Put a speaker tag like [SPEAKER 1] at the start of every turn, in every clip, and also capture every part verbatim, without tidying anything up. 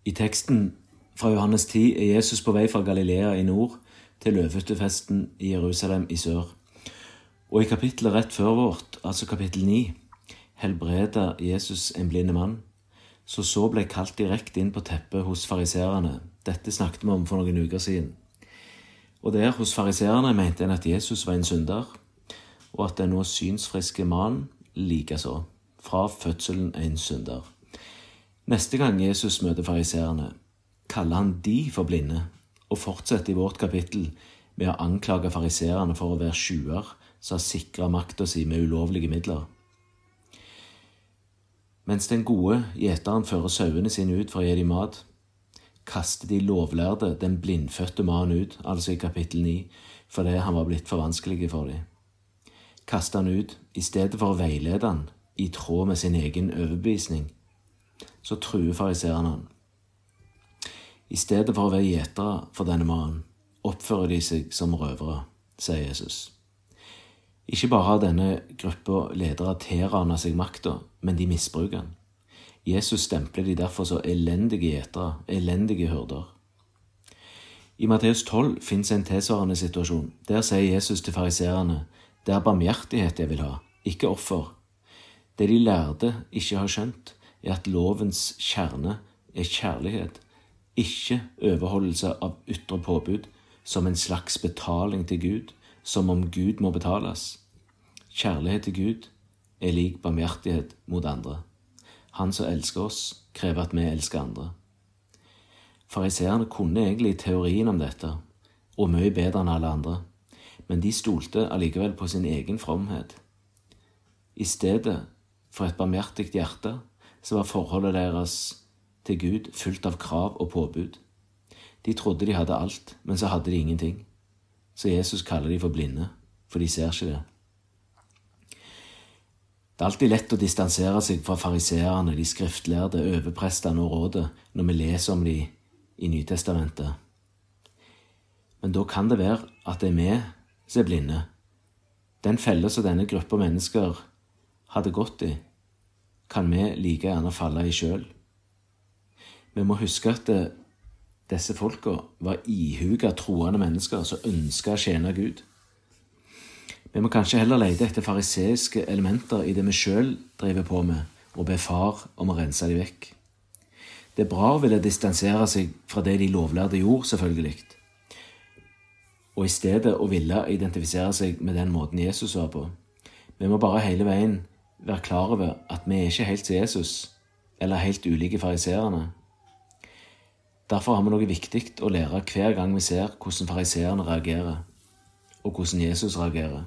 [SPEAKER 1] I teksten fra Johannes ti er Jesus på vei fra Galilea i nord til løvehyttefesten i Jerusalem i sør. Og i kapittelet rett før vårt, altså kapittel ni, helbreder Jesus en blinde mann, så så ble kalt direkte inn på teppet hos fariserene. Dette snakket vi om for noen uker siden. Og der hos fariserene mente en at Jesus var en synder, og at den nå synsfriske mann likeså, fra fødselen en synder. Neste gang Jesus møter fariserene, kaller han de for blinde, og fortsetter i vårt kapittel med å anklage fariserene for å være tjuver som har sikret makten sin med ulovlige midler. Mens den gode gjeteren fører sauene sine ut for å gi dem mat, kaster de lovlærde den blindfødte mannen ut, altså i kapittel ni, fordi han var blitt for vanskelig for dem. Kaster han ut i stedet for å veilede han i tråd med sin egen overbevisning, så truer fariserene han. I stedet for å være gjetere for denne mannen, oppfører de seg som røvere, sier Jesus. Ikke bare har denne gruppa ledere tilranet seg makta, men de misbruker den. Jesus stempler de derfor så elendige gjetere, elendige hyrder. I Matteus tolv finnes en tilsvarende situasjon. Der sier Jesus til fariserene, det er barmhjertighet jeg vil ha, ikke offer. Det de lærde ikke har skjønt, er at lovens kjerne er kjærlighet, ikke overholdelse av ytre påbud som en slags betaling til Gud, som om Gud må betales. Kjærlighet til Gud er lik barmhjertighet mot andre. Han som elsker oss, krever at vi elsker andre. Fariserene kunne egentlig teorien om dette, og mye bedre enn alle andre, men de stolte allikevel på sin egen fromhet. I stedet for et barmhjertig hjerte, så var forholdet deres til Gud fullt av krav og påbud. De trodde de hadde alt, men så hadde de ingenting. Så Jesus kaller de for blinde, for de ser ikke det. Det er alltid lett å distansere seg fra fariserene, de skriftlærde, overprestene og rådet, når vi leser om de i Nytestamentet. Men da kan det være at det er vi som er blinde. Den felle som denne gruppa mennesker hadde gått i, kan vi like gjerne falle i selv. Vi må huske at det, disse folka var ihuga troende mennesker som ønsket å tjene Gud. Vi må kanskje heller lete etter fariseiske elementer i det vi selv driver på med, og be far om å rense dem vekk. Det er bra å ville distansere seg fra det de lovlærde gjorde, selvfølgelig, og i stedet å ville identifisere seg med den måten Jesus var på. Vi må bare hele veien være klar over at vi er ikke helt som Jesus, eller helt ulike fariserene. Derfor har vi noe viktig å lære hver gang vi ser hvordan fariserene reagerer, og hvordan Jesus reagerer.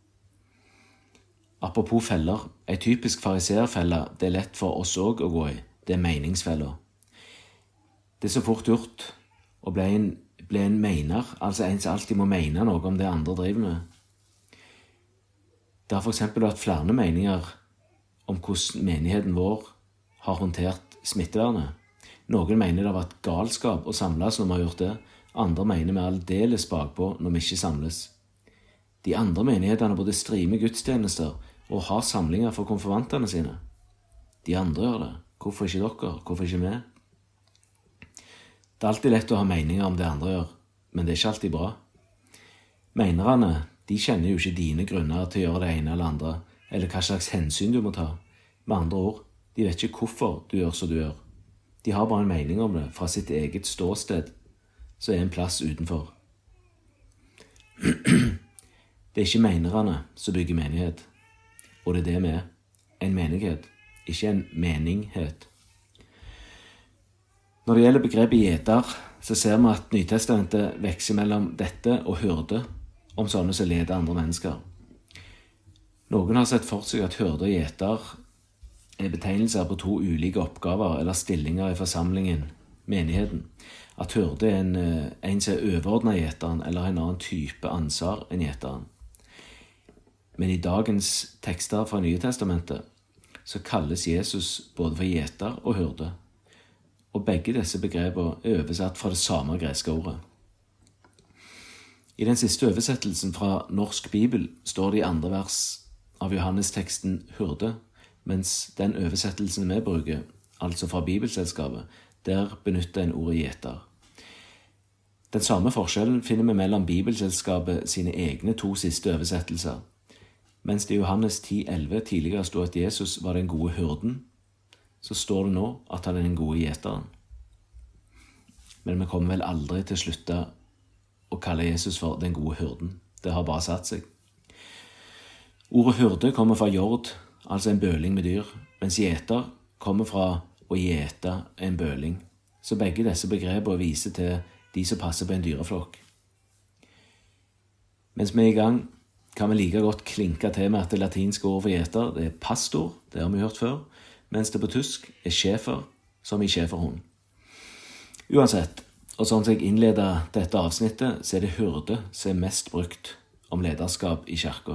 [SPEAKER 1] Apropos feller, en typisk fariserfelle det er lett for oss også å gå i, det er meningsfeller. Det er så fort gjort å bli en, bli en mener, altså en som alltid må mene noe om det andre driver med. Det har for eksempel vært flere meninger om hvordan menigheten vår har håndtert smittevernet. Noen mener det har vært galskap å samles når vi har gjort det, andre mener vi aldeles bakpå når vi ikke samles. De andre menighetene både strimer gudstjenester og har samlinger for konfirmantene sine. De andre gjør det. Hvorfor ikke dere? Hvorfor ikke vi? Det er alltid lett å ha meninger om det andre gjør, men det er ikke alltid bra. Menerne, de kjenner jo ikke dine grunner til å gjøre det ene eller andre, eller hva slags hensyn du må ta. Med andre ord, de vet ikke hvorfor du gjør som du gjør. De har bare en mening om det fra sitt eget ståsted, så er en plass utenfor. Det er ikke menerne som bygger menighet, og det er det vi er. En menighet, ikke en meninghet. Når det gjelder begrepet gjeter, så ser vi at Nytestamentet vekser mellom dette og hyrde om sånne som leder andre mennesker. Noen har sett for seg at hyrde og gjeter er betegnelser på to ulike oppgaver eller stillinger i forsamlingen, menigheten. At hyrde er en, en som er overordnet gjeteren eller en annen type ansvar enn gjeteren. Men i dagens tekster fra Nye Testamentet så kalles Jesus både for gjeter og hyrde. Og begge disse begreper er oversatt fra det samme greske ordet. I den siste oversettelsen fra Norsk Bibel står det i andre vers av Johannes-teksten hyrde, mens den oversettelsen vi bruker, altså fra Bibelselskapet, Der benytter en ordet gjeter. Den samme forskjellen finner vi mellom Bibelselskapet sine egne to siste oversettelser. Mens det i Johannes ti elleve tidligere stod at Jesus var den gode hyrden, så står det nå at han er den gode gjeteren. Men vi kommer vel aldri til å slutte å kalle Jesus for den gode hyrden. Det har bare satt seg. Ordet hyrde kommer fra jord, altså en bøling med dyr, mens gjeter kommer fra å gjete en bøling. Så begge disse begrepene viser til de som passer på en dyreflokk. Mens vi er i gang, kan vi like godt klinke til med at det latinske ordet for gjeter, det er pastor, det har vi hørt før, mens det på tysk er schæfer, som i schæferhund. Uansett, og sånn som jeg innleder dette avsnittet, så er det hyrde som er mest brukt om lederskap i kirka.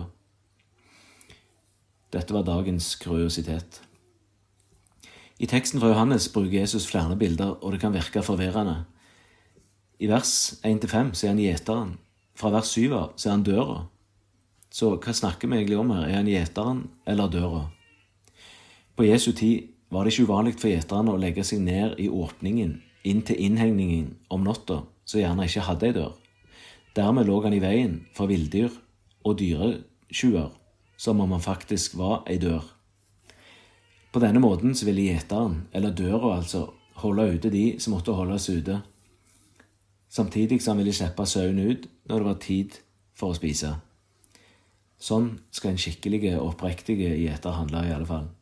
[SPEAKER 1] Dette var dagens kuriositet. I teksten fra Johannes bruker Jesus flere bilder, og det kan virke forvirrende. I vers én til fem så er han gjeteren. Fra vers syv så er han døra. Så hva snakker vi egentlig om her? Er han gjeteren eller døra? På Jesu tid var det ikke uvanlig for gjeteren å legge seg ned i åpningen inn til innhegningen om natta, så gjerne ikke hadde ei dør. Dermed lå han i veien for villdyr og dyretjuver, som om han faktisk var ei dør. På denne måten så ville gjeteren, eller døra altså, holde ute de som måtte holdes ute, samtidig som han ville slippe sauen ut når det var tid for å spise. Sånn skal en skikkelig og oppriktig gjeter handle i alle fall.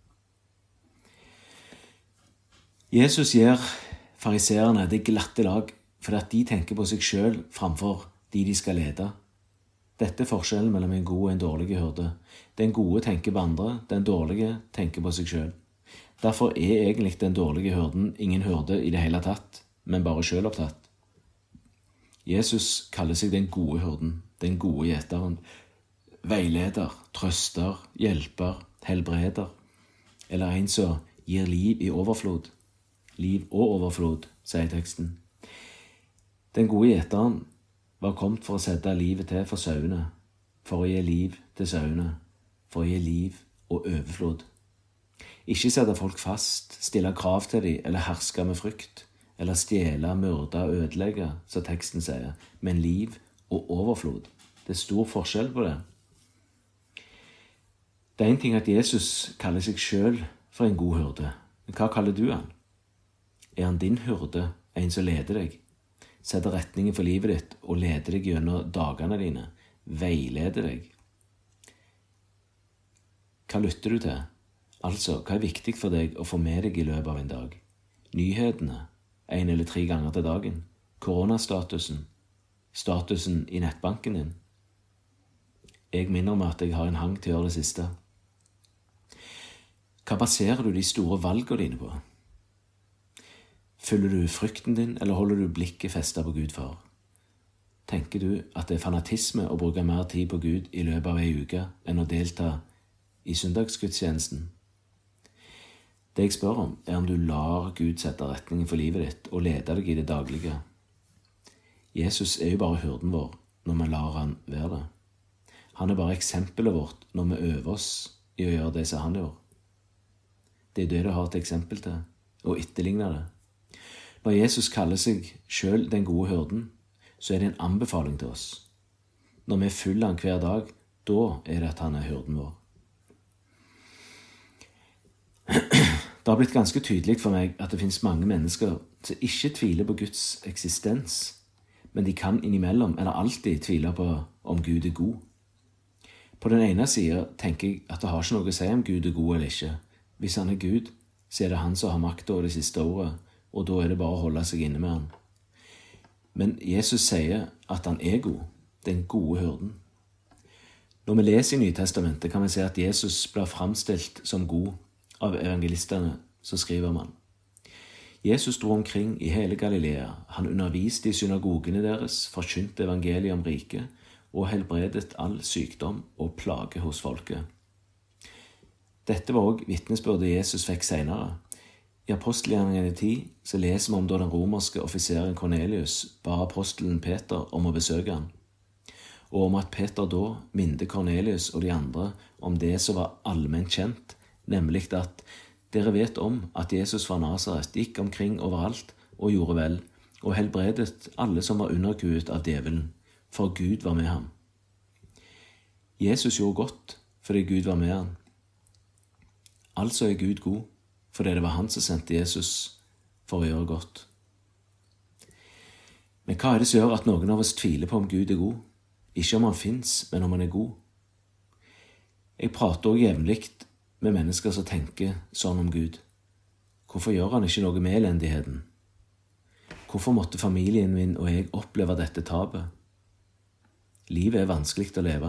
[SPEAKER 1] Jesus gir fariseerne det glatte lag, fordi at de tenker på seg selv framfor de de skal lede. Dette er forskjellen mellom en god og en dårlig hyrde. Den gode tenker på andre, den dårlige tenker på seg selv. Derfor er egentlig den dårlige hyrden ingen hyrde i det hele tatt, men bare selvopptatt. Jesus kaller seg den gode hyrden, den gode gjeteren, veileder, trøster, hjelper, helbreder, eller en som gir liv i overflod. Liv og overflod, sier teksten. Den gode gjeteren var kommet for å sette livet til for sauene, for å gi liv til sauene, for å gi liv og overflod. Ikke sette folk fast, stille krav til dem, eller herske med frykt, eller stjele, myrde og ødelegge, som teksten sier, men liv og overflod. Det er stor forskjell på det. Det er en ting at Jesus kaller seg selv for en god hyrde. Men hva kaller du han? Er han din hyrde, en som leder deg, setter retningen for livet ditt og leder deg gjennom dagene dine, veileder deg? Hva lytter du til? Altså, hva er viktig for deg å få med deg i løpet av en dag? Nyhetene, en eller tre ganger til dagen, koronastatusen, statusen i nettbanken din. Jeg minner meg at jeg har en hang til å gjøre det siste. Hva baserer du de store valgene dine på? Følger du frykten din, eller holder du blikket festet på Gud for? Tenker du at det er fanatisme å bruke mer tid på Gud i løpet av en uke enn å delta i søndagsgudstjenesten? Det jeg spør om, er om du lar Gud sette retningen for livet ditt og lede deg i det daglige. Jesus er jo bare hyrden vår når vi lar han være det. Han er bare eksempelet vårt når vi øver oss i å gjøre det som han gjør. Det er det du har et eksempel til, og etterligner det. Når Jesus kaller seg selv den gode hyrden, så er det en anbefaling til oss. Når vi følger han hver dag, da er det at han er hyrden vår. Det har blitt ganske tydelig for meg at det finnes mange mennesker som ikke tviler på Guds eksistens, men de kan innimellom eller alltid tvile på om Gud er god. På den ene siden tenker jeg at det har ikke noe å si om Gud er god eller ikke. Hvis han er Gud, så er det han som har makta over det siste ordet, og da er det bare å holde seg inne med han. Men Jesus sier at han er god, den gode hyrden. Når vi leser i Nytestamentet, kan vi se at Jesus blir framstilt som god av evangelistene, så skriver man. Jesus dro omkring i hele Galilea. Han underviste i synagogene deres, forkynte evangeliet om riket, og helbredet all sykdom og plage hos folket. Dette var også vitnesbyrdet Jesus fikk senere. I apostelgjerningene ti så leser vi om da den romerske offiseren Cornelius ba apostelen Peter om å besøke han, og om at Peter da minte Cornelius og de andre om det som var allment kjent, nemlig at Dere vet om at Jesus fra Nasaret gikk omkring overalt og gjorde vel, og helbredet alle som var underkuet av djevelen, for Gud var med ham. Jesus gjorde godt fordi Gud var med ham. Altså er Gud god, fordi det var han som sendte Jesus for å gjøre godt. Men hva er det som gjør at noen av oss tviler på om Gud er god? Ikke om han finnes, men om han er god. Jeg prater også jevnlig med mennesker som tenker sånn om Gud. Hvorfor gjør han ikke noe med elendigheten? Hvorfor måtte familien min og jeg oppleve dette tapet? Livet er vanskelig å leve.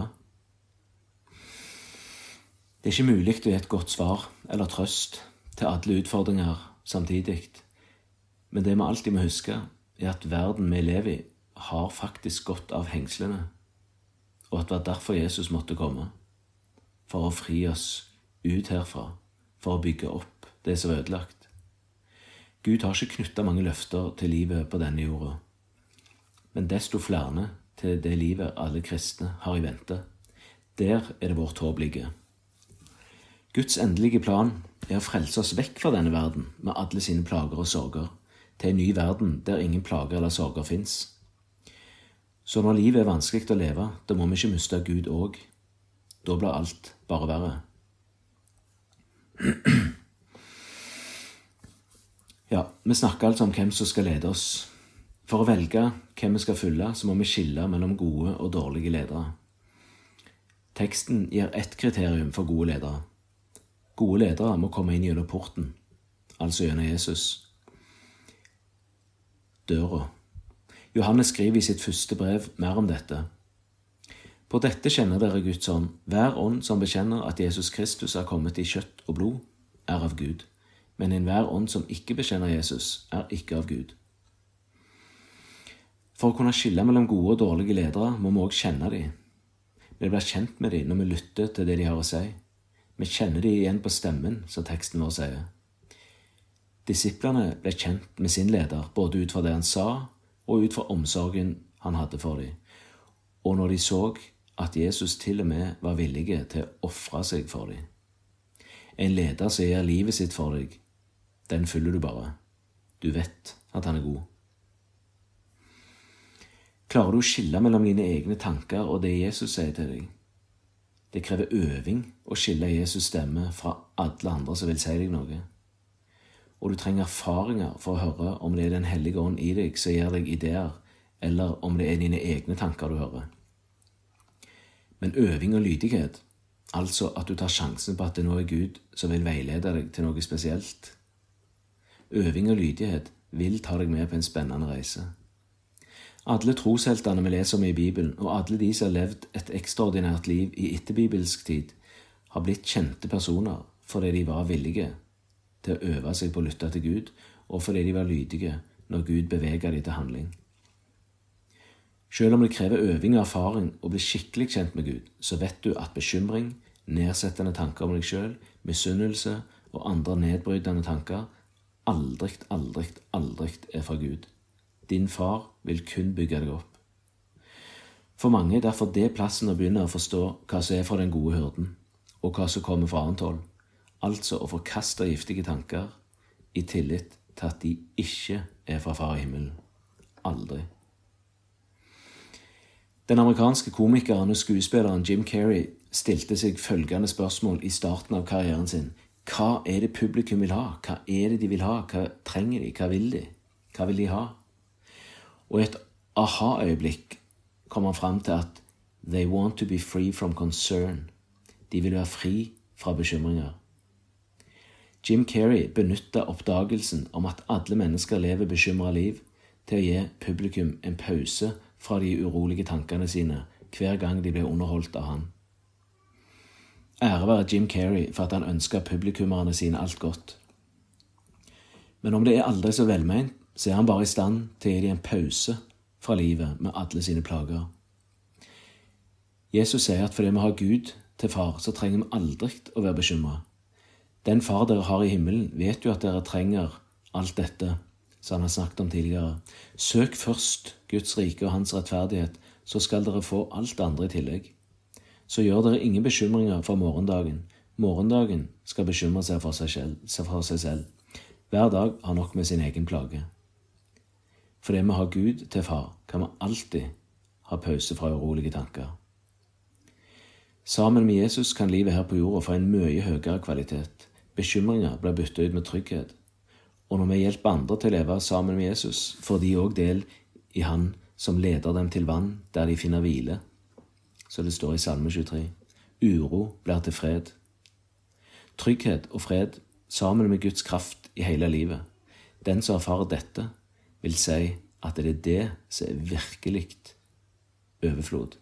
[SPEAKER 1] Det er ikke mulig å gi et godt svar eller trøst til alle utfordringer samtidig. Men det vi alltid må huske, er at verden vi lever i har faktisk gått av hengslene, og at det var derfor Jesus måtte komme, for å fri oss ut herfra, for å bygge opp det som er ødelagt. Gud har ikke knyttet mange løfter til livet på denne jorda, men desto flere til det livet alle kristne har i vente. Der er det vårt håp ligger. Guds endelige plan er å frelse oss vekk fra denne verden med alle sine plager og sorger, til en ny verden der ingen plager eller sorger finnes. Så når livet er vanskelig å leve, da må vi ikke miste Gud òg. Da blir alt bare verre. Ja, vi snakker altså om hvem som skal lede oss. For å velge hvem vi skal følge, så må vi skille mellom gode og dårlige ledere. Teksten gir ett kriterium for gode ledere. Gode ledere må komme inn gjennom porten, altså gjennom Jesus. Døra. Johannes skriver i sitt første brev mer om dette. På dette kjenner dere Guds ånd. Hver ånd som bekjenner at Jesus Kristus er kommet i kjøtt og blod, er av Gud. Men enhver ånd som ikke bekjenner Jesus, er ikke av Gud. For å kunne skille mellom gode og dårlige ledere må vi også kjenne dem. Vi blir kjent med dem når vi lytter til det de har å si. Vi kjenner dem igjen på stemmen, som teksten vår sier. Disiplene ble kjent med sin leder, både ut fra det han sa, og ut fra omsorgen han hadde for dem. Og når de så at Jesus til og med var villige til å ofre seg for dem. En leder som gir livet sitt for deg, den følger du bare. Du vet at han er god. Klarer du å skille mellom dine egne tanker og det Jesus sier til deg? Det krever øving å skille Jesus' stemme fra alle andre som vil si deg noe. Og du trenger erfaringer for å høre om det er den hellige ånd i deg som gir deg ideer, eller om det er dine egne tanker du hører. Men øving og lydighet, altså at du tar sjansen på at det nå er Gud som vil veilede deg til noe spesielt. Øving og lydighet vil ta deg med på en spennende reise. Alle trosheltene vi leser om i Bibelen, og alle de som har levd et ekstraordinært liv i etterbibelsk tid, har blitt kjente personer fordi de var villige til å øve seg på å lytte til Gud, og fordi de var lydige når Gud beveger dem til handling. Selv om det krever øving og erfaring å bli skikkelig kjent med Gud, så vet du at bekymring, nedsettende tanker om deg selv, misunnelse og andre nedbrytende tanker aldri, aldri, aldri er fra Gud. Din far vil kun bygge deg opp. For mange er derfor det plassen å begynne å forstå hva som er fra den gode hyrden, og hva som kommer fra annet hold, altså å forkaste giftige tanker i tillit til at de ikke er fra far i himmelen. Aldri. Den amerikanske komikeren og skuespilleren Jim Carrey stilte seg følgende spørsmål i starten av karrieren sin. Hva er det publikum vil ha? Hva er det de vil ha? Hva trenger de? Hva vil de? Hva vil de ha? Og i et aha-øyeblikk kom han frem til at they want to be free from concern. De vil være fri fra bekymringer. Jim Carrey benyttet oppdagelsen om at alle mennesker lever bekymret liv til å gi publikum en pause fra de urolige tankene sine hver gang de ble underholdt av han. Ære være Jim Carrey for at han ønsket publikummerne sine alt godt. Men om det er aldri så velmeint, så er han bare i stand til å gi dem en pause fra livet med alle sine plager. Jesus sier at fordi vi har Gud til far, så trenger vi aldri å være bekymret. Den far dere har i himmelen vet jo at dere trenger alt dette, som han har snakket om tidligere. Søk først Guds rike og hans rettferdighet, så skal dere få alt andre i tillegg. Så gjør dere ingen bekymringer for morgendagen, Morgendagen skal bekymre seg for seg selv. For seg selv. Hver dag har nok med sin egen plage. Fordi vi har Gud til far, kan vi alltid ha pause fra urolige tanker. Sammen med Jesus kan livet her på jorda få en mye høyere kvalitet. Bekymringer blir byttet ut med trygghet. Og når vi hjelper andre til å leve sammen med Jesus, får de også del i Han som leder dem til vann, der de finner hvile. Så det står i Salme tjuetre. Uro blir til fred. Trygghet og fred sammen med Guds kraft i hele livet. Den som erfarer dette, vil si at det er det som er virkelig overflod.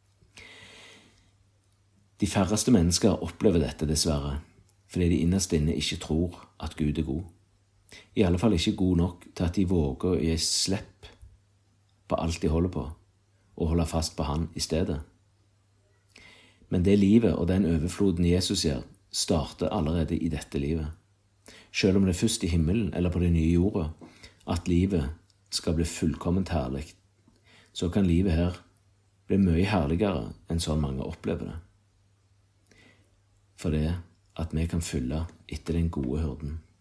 [SPEAKER 1] De færreste mennesker opplever dette dessverre, fordi de innerst inne ikke tror at Gud er god. I alle fall ikke god nok til at de våger å gi slipp på alt de holder på, og holde fast på Han i stedet. Men det livet og den overfloden Jesus gjør, starter allerede i dette livet. Selv om det er først i himmelen eller på det nye jorda at livet skal bli fullkomment herlig, så kan livet her bli mye herligere enn sånn mange opplever det. For det at vi kan følge etter den gode hyrden.